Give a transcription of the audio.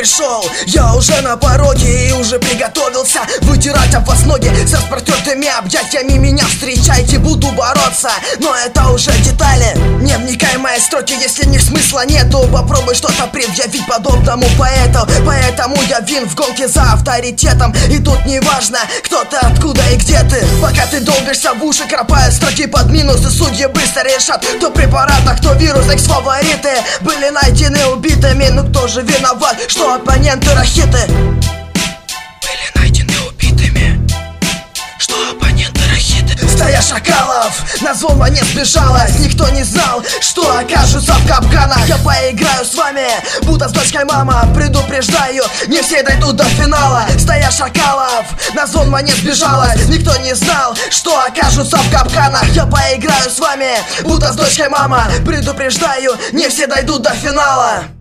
пришел. Я уже на пороге и уже приготовился вытирать об вас ноги. Со распростертыми объятиями меня встречайте, буду бороться, но это уже детали. Не вникай в мои строки, если в них смысла нету. Попробуй что-то предъявить подобному поэту. Поэтому я вин в гонке за авторитетом. И тут не важно, кто ты, откуда и где ты. Пока ты долбишься в уши, кропая строки под минусы, судьи быстро решат, кто препарат, а кто вирус. Экс-фавориты были найдены убитыми. Ну кто же виноват, что оппоненты рахиты? Были найдены убитыми, что оппоненты рахиты. Стая шакалов на злома не сбежалась. Никто не знал, что окажутся в капканах. Я поиграю с вами, будто с дочкой мама. Предупреждаю, не все дойдут до финала. Стая шакалов на злома не сбежалась. Никто не знал, что окажутся в капканах. Я поиграю с вами, будто с дочкой мама. Предупреждаю, не все дойдут до финала.